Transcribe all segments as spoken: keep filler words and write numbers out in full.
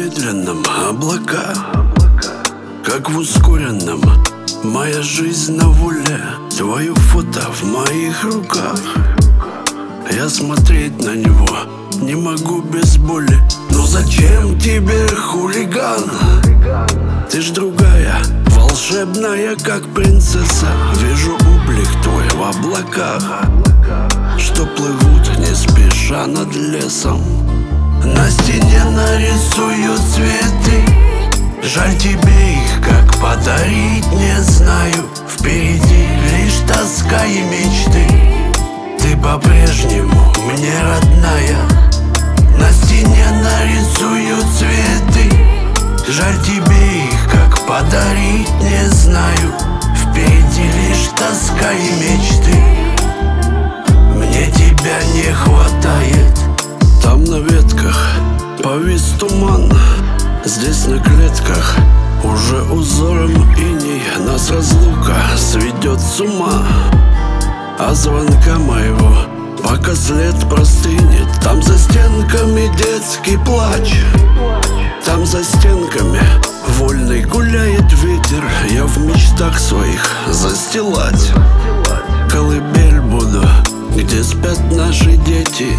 замедленном облака, как в ускоренном моя жизнь на воле. Твое фото в моих руках. Я смотреть на него не могу без боли. Но зачем тебе, хулиган? Ты ж другая, волшебная, как принцесса. Вижу облик твой в облаках, что плывут не спеша над лесом. На стене нарисую цветы. Жаль тебе их, как подарить, не знаю. Впереди лишь тоска и мечты. Ты по-прежнему мне родная. На стене нарисую цветы. Жаль тебе их, как подарить, не знаю. Впереди лишь тоска и мечты. Мне тебя не хватает. Там на ветках повис туман. Здесь на клетках уже узором иней нас разлука сведет с ума. А звонка моего пока след простынет. Там за стенками детский плач. Там за стенками вольный гуляет ветер. Я в мечтах своих застилать колыбель буду, где спят наши дети.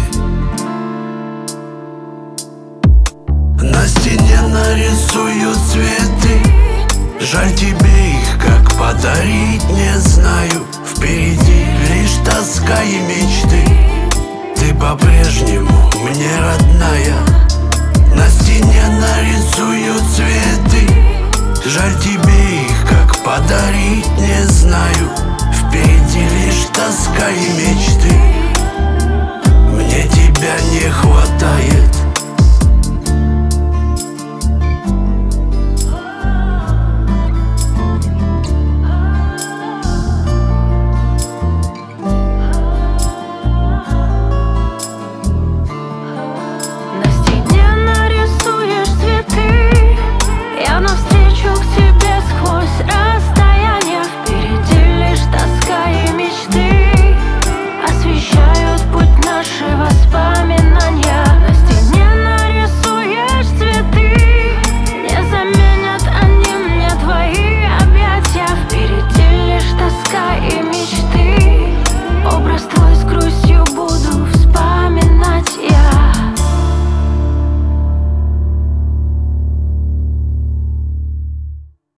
На стене нарисую цветы. Жаль тебе их, как подарить, не знаю. Впереди лишь тоска и мечты. Ты по-прежнему мне родная. На стене нарисую цветы. Жаль тебе их, как подарить, не знаю. Впереди лишь тоска и мечты. Мне тебя не хватает.